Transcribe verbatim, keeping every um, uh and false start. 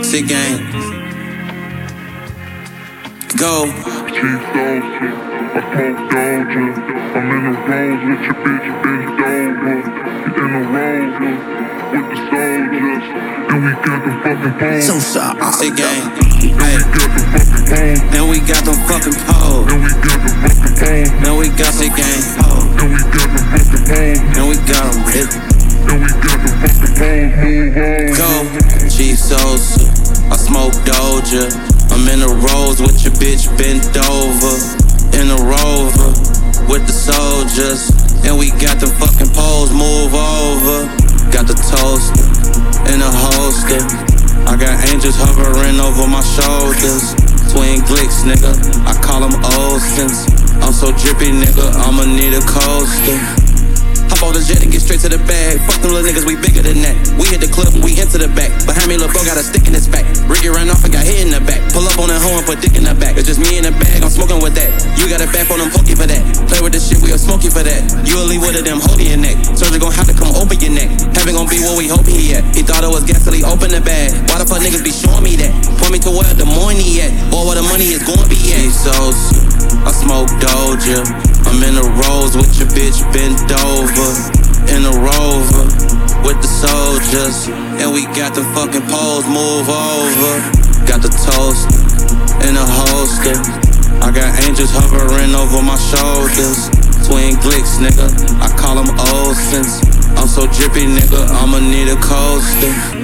Sick gang. Go. Chief Dawson, I smoke Doja. I'm in the rose with your bitch bent over. You in the rover with the soldiers, and we got them fucking poles. So sorry. Sick gang. And we got them fucking poles. And we got them fucking poles. And we got them fucking poles. And we got sick gang. And we got them fucking poles. And we got them hit. And we got them fucking poles. Move on. Go. Chief Sosa, I smoke Doja. I'm in the rose with your bitch bent over. In the rover with the soldiers, and we got the fucking poles. Move over. Got the toaster in a holster. I got angels hovering over my shoulders. Twin Glicks, nigga, I call them Olsons. I'm so drippy, nigga, I'ma need a coaster. Hop on the jet and get straight to the bag. Fuck them little niggas, we bigger than that. We hit the club and we into the back. Behind me, lil' bro got a stick in his back. Ricky ran off and got hit in the back. Pull up on that hoe and put dick in the back. It's just me in the bag, I'm smoking with that. You got a back on them pokey for that. Play with the shit, we'll smoke you for that. You'll leave with a them holding your neck. Surgeon gon' have to come open your neck. Heaven gon' be where we hope he at. He thought it was gas till he opened the bag. Why the fuck niggas be showing me that? Point me to where the money at, or where the money is gon' be at. Sosa, I smoke Doja. I'm in the rose with your bitch bent over. In the rover with the soldiers, and we got the fucking poles. Move over. Got the toast in a holster. I got angels hovering over my shoulders. Twin Glicks, nigga, I call them Olsons. I'm so drippy, nigga, I'ma need a coaster.